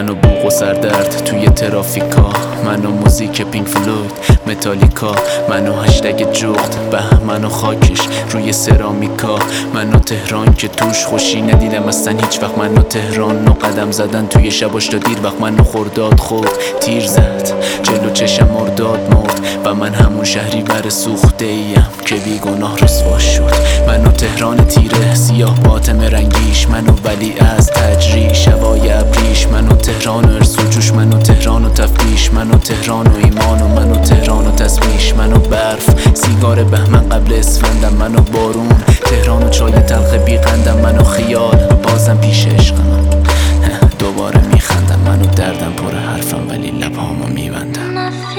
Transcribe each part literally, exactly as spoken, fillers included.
منو بوق و سردرد توی ترافیکا، منو موزیک پینک فلوید متالیکا، منو هشتگ جغد به منو خاکش روی سرامیکا، منو تهران که توش خوشی ندیدم اصلا هیچ وقت، منو تهران نو قدم زدن توی شباش تا دیر وقت، منو خرداد خورد تیر زد جلو چشم مرداد مرد و من همون شهری بر سوخته ایم که بی گناه رسوا شد. منو تهران تیره سیاه باطم رنگیش، منو ولی از تجری شبای ابریش، منو تهران و ارس و جوش، منو تهران و تفتیش، منو تهران و ایمان و منو تهران و تسبیش، منو برف سیگار بهمن قبل اسفندم، منو بارون تهران و چای تلخ بی قندم، منو خیال بازم پیش عشقم دوباره میخندم، منو دردم پر حرفم ولی لبامو میبندم.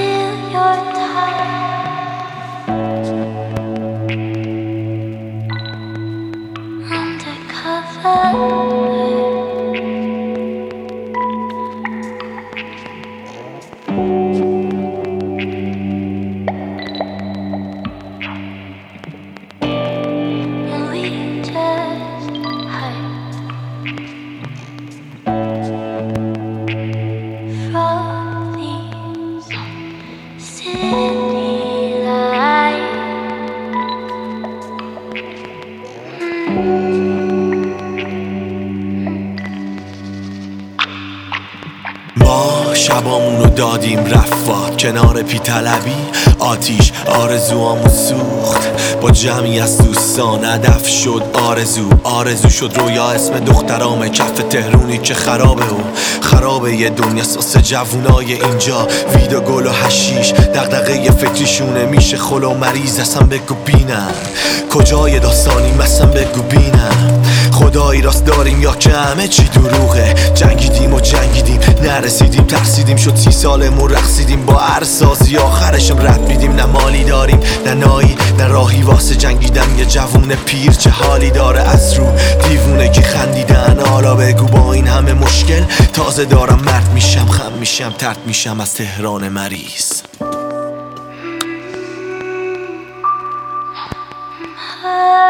ما شبامونو دادیم رفت کنار پی طلبی، آتیش آرزوامو سوخت با جمعی از دوستان، هدف شد آرزو، آرزو شد رویا، اسم دخترام کف تهرونی که خرابه و خرابه یه دنیا ساس جوونای اینجا، وید و گل و حشیش دغدغه فکریشونه، میشه خل و مریض اصلا بگو بینم کجای داستانی مثلا بگو بینم خدایی راست داریم یا که همه چی دروغه، جنگیدیم و جنگیدیم نرسیدیم ترسیدیم شد سی سالمون رقصیدیم با ارسازی، آخرشم رد بیدیم نه مالی داریم نه نایی نه راهی واسه جنگیدم، یه جوون پیر چه حالی داره از رو دیوونگی خندیدن، حالا بگو با این همه مشکل تازه دارم مرد میشم خم میشم ترد میشم از تهران مریض. Ah